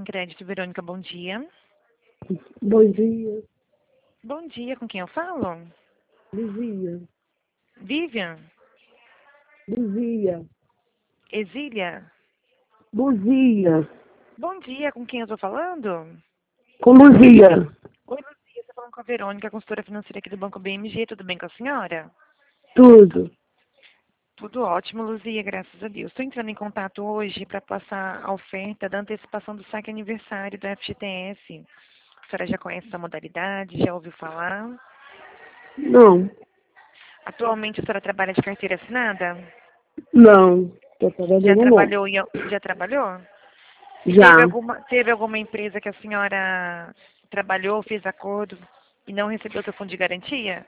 Crédito, Verônica, bom dia. Bom dia, Bom dia, com quem eu falo? Luzia. Vivian? Luzia. Exília? Luzia. Bom dia, com quem eu tô falando? Com Luzia. Oi, Luzia, tô falando com a Verônica, consultora financeira aqui do Banco BMG, tudo bem com a senhora? Tudo. Tudo ótimo, Luzia, graças a Deus. Estou entrando em contato hoje para passar a oferta da antecipação do saque aniversário do FGTS. A senhora já conhece essa modalidade, já ouviu falar? Não. Atualmente a senhora trabalha de carteira assinada? Não. Tô trabalhando não. Já trabalhou? E Já. teve alguma empresa que a senhora trabalhou, fez acordo e não recebeu seu fundo de garantia?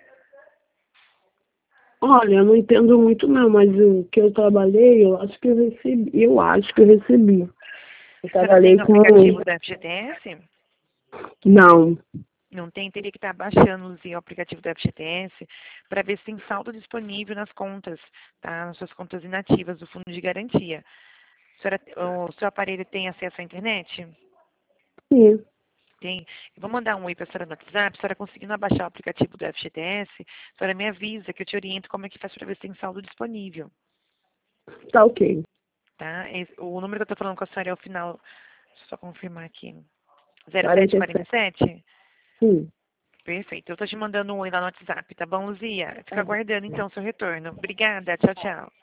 Olha, eu não entendo muito não, mas o que eu trabalhei, eu acho que eu recebi. Eu acho que eu recebi. Eu A senhora tem trabalhei o com... aplicativo da FGTS? Não. Não tem, teria que estar baixando o aplicativo da FGTS para ver se tem saldo disponível nas contas, tá? Nas suas contas inativas do fundo de garantia. O seu aparelho tem acesso à internet? Sim. Tem. Eu vou mandar um oi para a senhora no WhatsApp. Se a senhora conseguindo baixar o aplicativo do FGTS, a senhora me avisa que eu te oriento como é que faz para ver se tem saldo disponível. Tá ok. Tá? O número que eu estou falando com a senhora é o final, deixa eu só confirmar aqui, 47. 0747? Sim. Perfeito. Eu estou te mandando um oi lá no WhatsApp, tá bom, Luzia? Fica Tá bom. aguardando então o seu retorno. Obrigada. Tchau, tchau.